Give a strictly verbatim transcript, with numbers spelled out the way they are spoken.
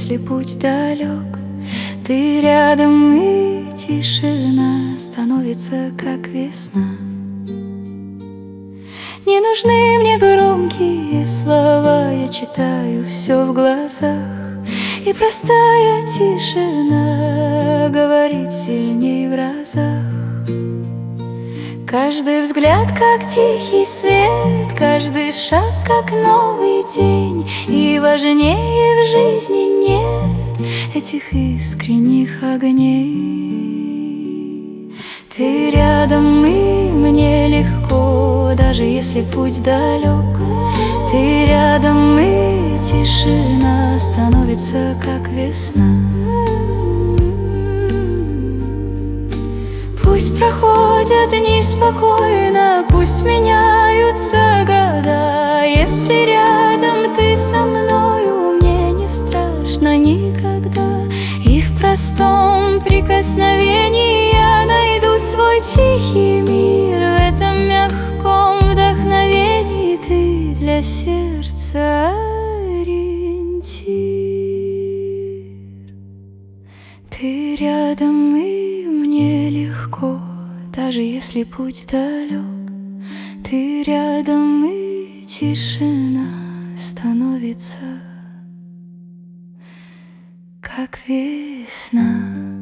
если путь далек. Ты рядом, и тишина становится, как весна. Не нужны мне громкие слова, я читаю все в глазах. И простая тишина говорит сильней в разах. Каждый взгляд, как тихий свет, каждый шаг, как новый день. И важнее в жизни нет этих искренних огней. Ты рядом, и мне легко, даже если путь далек. Ты рядом, и тишина становится, как весна. Пусть проходят дни спокойно, пусть меняются года. Если рядом ты со мною, мне не страшно никогда. И в простом прикосновении я найду свой тихий мир. В этом мягком вдохновении ты для сердца ориентир. Ты рядом, и мне легко, даже если путь далек. Ты рядом, и тишина становится, как весна.